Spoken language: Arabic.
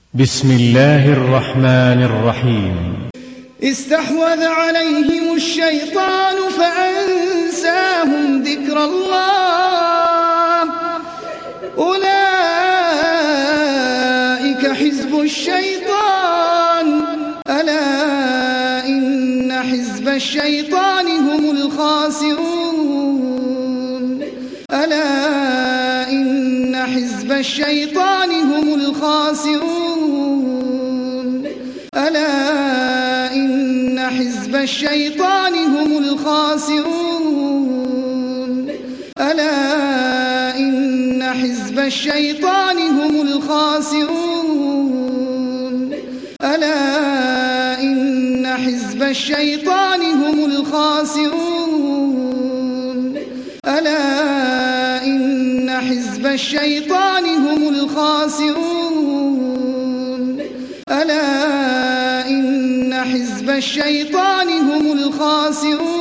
بسم الله الرحمن الرحيم. استحوذ عليهم الشيطان فأنساهم ذكر الله أولئك حزب الشيطان ألا إن حزب الشيطان هم الخاسرون ألا إن حزب الشيطان هم الخاسرون ألا إن حزب الشيطان هم الخاسرون ألا إن حزب الشيطان هم الخاسرون ألا إن حزب الشيطان هم الخاسرون ألا إن حزب الشيطان هم الخاسرون ألا إن حزب الشيطان هم الخاسرون